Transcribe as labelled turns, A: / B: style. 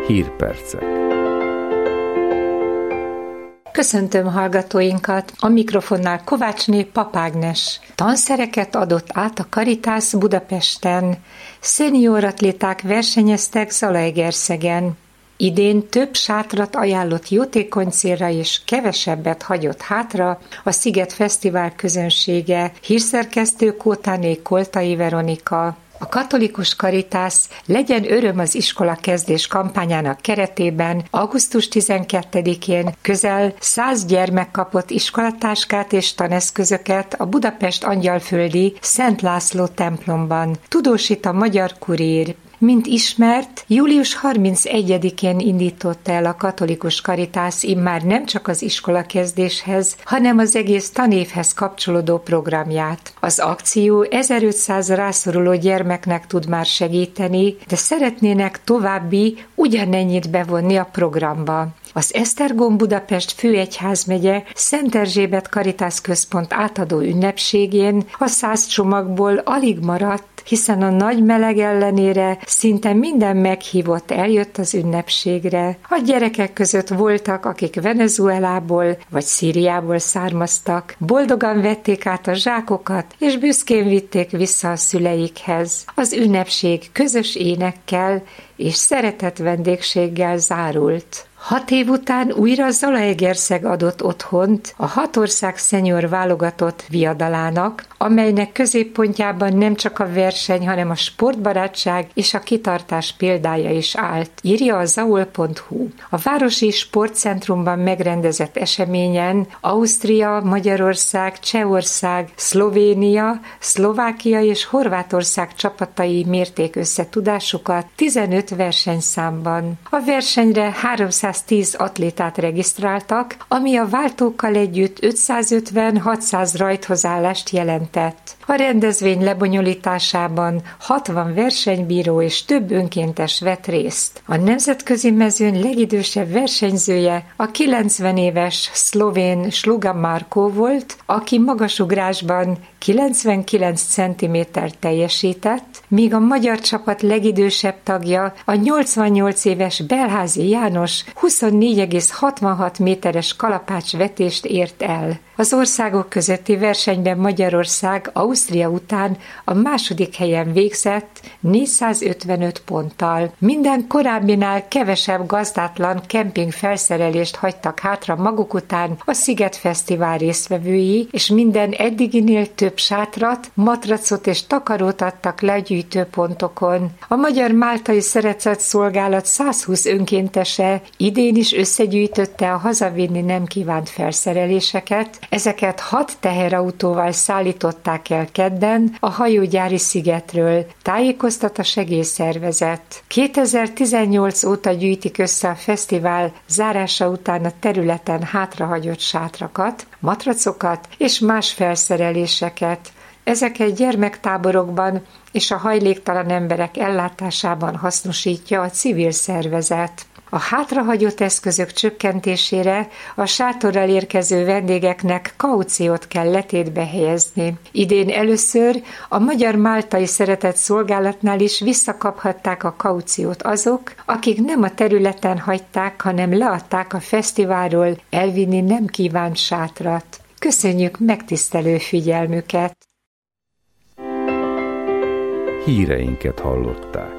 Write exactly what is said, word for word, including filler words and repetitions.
A: Hírpercek.
B: Köszöntöm hallgatóinkat, a mikrofonnál Kovácsné Papágnes. Tanszereket adott át a Caritas Budapesten, szenioratléták versenyeztek Zalaegerszegen. Idén több sátrat ajánlott jótékony célra és kevesebbet hagyott hátra a Sziget Fesztivál közönsége, hírszerkesztő Kótáné Koltai Veronika. A katolikus Caritas Legyen öröm az iskola kezdés kampányának keretében augusztus tizenkettedikén közel száz gyermek kapott iskolatáskát és taneszközöket a Budapest Angyalföldi Szent László templomban, tudósít a Magyar Kurír. Mint ismert, július harmincegyedikén indította el a katolikus Caritas immár nem csak az iskolakezdéshez, hanem az egész tanévhez kapcsolódó programját. Az akció ezerötszáz rászoruló gyermeknek tud már segíteni, de szeretnének további ugyanennyit bevonni a programba. Az Esztergom Budapest főegyházmegye Szent Erzsébet Caritas központ átadó ünnepségén a száz csomagból alig maradt, hiszen a nagy meleg ellenére szinte minden meghívott eljött az ünnepségre. A gyerekek között voltak, akik Venezuelából vagy Szíriából származtak, boldogan vették át a zsákokat, és büszkén vitték vissza a szüleikhez. Az ünnepség közös énekkel és szeretett vendégséggel zárult. Hat év után újra Zalaegerszeg adott otthont a hatország szenior válogatott viadalának, amelynek középpontjában nem csak a verseny, hanem a sportbarátság és a kitartás példája is állt, írja a zaol pont hu. A városi sportcentrumban megrendezett eseményen Ausztria, Magyarország, Csehország, Szlovénia, Szlovákia és Horvátország csapatai mérték összetudásukat tizenöt versenyszámban. A versenyre háromszáztíz atlétát regisztráltak, ami a váltókkal együtt ötszázötven-hatszáz rajthozállást jelentett. A rendezvény lebonyolításában hatvan versenybíró és több önkéntes vett részt. A nemzetközi mezőny legidősebb versenyzője a kilencven éves szlovén Sluga Marko volt, aki magasugrásban kilencvenkilenc centimétert teljesített, míg a magyar csapat legidősebb tagja a nyolcvannyolc éves Belházi János huszonnégy egész hatvanhat méteres kalapácsvetést ért el. Az országok közötti versenyben Magyarország Ausztria után a második helyen végzett négyszázötvenöt ponttal. Minden korábbinál kevesebb gazdátlan kemping felszerelést hagytak hátra maguk után a Sziget Fesztivál résztvevői, és minden eddiginél több sátrat, matracot és takarót adtak le a gyűjtőpontokon. A Magyar Máltai Szeretetszolgálat százhúsz önkéntese idén is összegyűjtötte a hazavinni nem kívánt felszereléseket. Ezeket hat teherautóval szállították el kedden a hajógyári szigetről, tájékoztat a segélyszervezet. kétezer-tizennyolc óta gyűjtik össze a fesztivál zárása után a területen hátrahagyott sátrakat, matracokat és más felszereléseket. Ezeket gyermektáborokban és a hajléktalan emberek ellátásában hasznosítja a civil szervezet. A hátrahagyott eszközök csökkentésére a sátorral érkező vendégeknek kauciót kell letétbe helyezni. Idén először a Magyar Máltai Szeretetszolgálatnál is visszakaphatták a kauciót azok, akik nem a területen hagyták, hanem leadták a fesztiválról elvinni nem kívánt sátrat. Köszönjük megtisztelő figyelmüket!
A: Híreinket hallották.